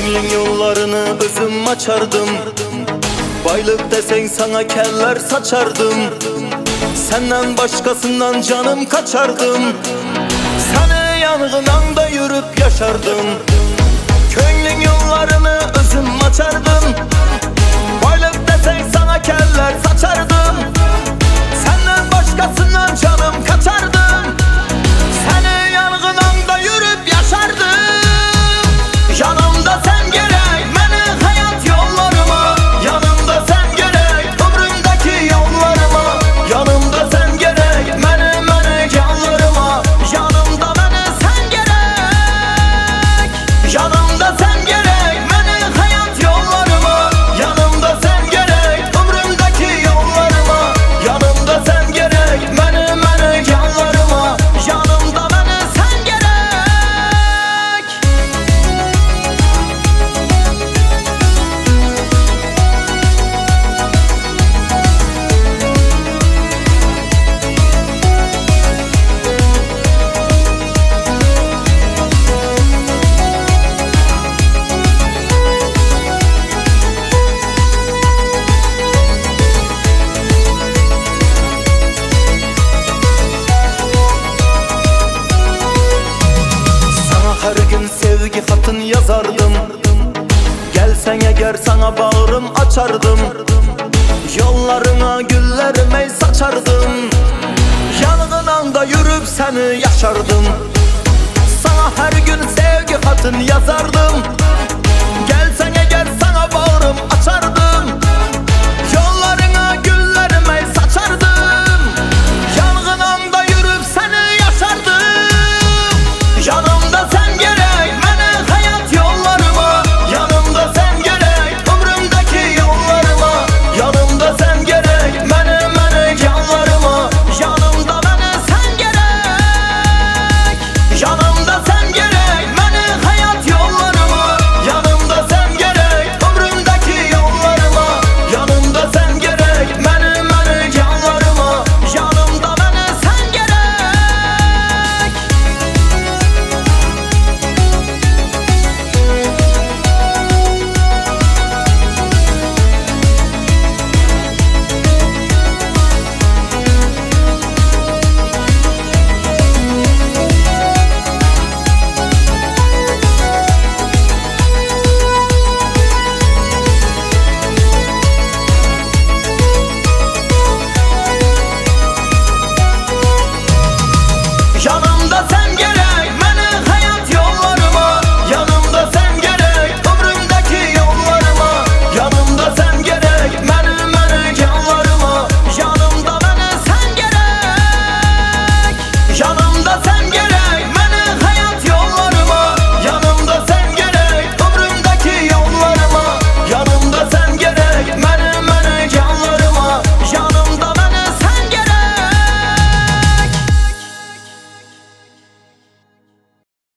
Köngün yollarını özüm açardım. Baylık desen sana keller saçardım. Senden başkasından canım kaçardım. Seni yangınanda yürüp yaşardım. Köngün yollarını özüm açardım. Baylık desen sana keller saçardım. Senden başkasından canım kaçardım. Seni yangınanda yürüp yaşardım. Yanımda sen gerek beni hayat yollarıma. Yanımda sen gerek ömrümdeki yollarıma. Yanımda sen gerek beni yollarıma. Yanımda beni sen gerek. Yanımda sen gerek beni hayat yollarıma. Yanımda sen gerek ömrümdeki yollarıma. Yanımda sen gerek beni yollarıma. Yanımda beni sen gerek. Her gün sevgi hatın yazardım. Gelsen eğer sana bağrım açardım. Yollarına güllerimi saçardım. Yangınanda yürüp seni yaşardım. Sana her gün sevgi hatın yazardım.